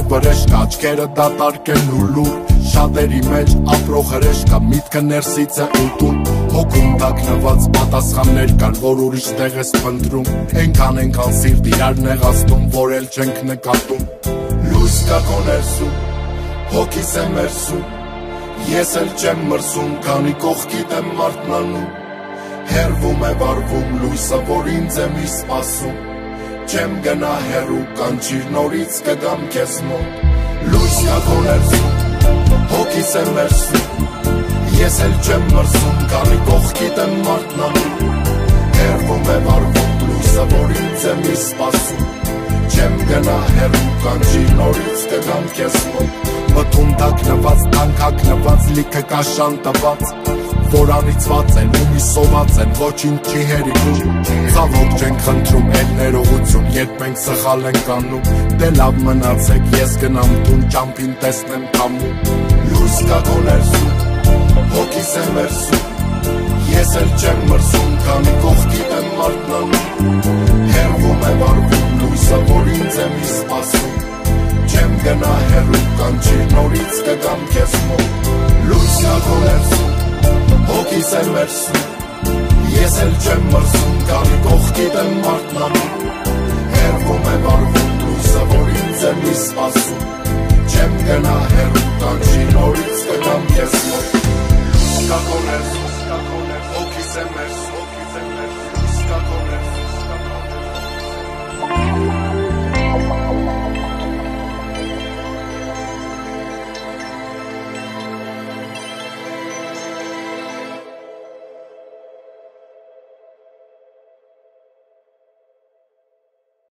վրեշկա, աչքերը դատարկ են ու լուր, շատերի մեջ ապրող հրեշկա, միտքը ներսից է ուտում, հոգում տակնված պատասխաններ կան, որ ուրիշ տեղ ես փնտրում, այնքան սիրտ իրար նեղացնում, որ էլ չենք նկատում, լույս կա քո ներսում, հոգիս է մերսում, ես էլ չեմ մրսում, քանի կողքիդ եմ մարտնանում, հերվում է վարվում լույսը, որ ինձ է մի սպասում, չեմ գնա հեռու, կանչիր նորից կգամ քեզ մոտ, լույս կա քո ներսում, հոգիս է մերսում, ես էլ չեմ մրսում, քանի կողքիդ եմ մարտնանում, հերվում է վարվում լույսը, որ ինձ է մի սպասում, չեմ գնա հեռու, կանչիր նորից կգամ քեզ մոտ, մտում տակնված, տանքակնված, լիքը կաշան տված, որ անիծված են ու մի սոված են, ոչինչ չի հերիքում, ցավոք չենք խնդրում, էլ ներողություն, երբ մենք սխալ ենք անում, դե լավ մնացեք, ես գնամ տուն, ճամփին տեսնեմ կամում, լույս կա քո ներսում, հոգիս է մերսում, ես էլ չեմ մրսում, քանի կողքիդ եմ մարտնանում, հերվում է վարվում լույսը, որ ինձ է մի սպասում, չեմ գնա հեռու, կանչիր նորից կգամ քեզ մոտ, լույս կա քո ներսում, հոգիս է մերսում, ես էլ չեմ մրսում, քանի կողքիդ եմ մարտնանում, հերվում է վարվում լույսը, որ ինձ է մի սպասում, չեմ գնա հեռու, կանչիր նորից կգամ քեզ մոտ, լույս կա քո ներսում, հոգիս է մերսում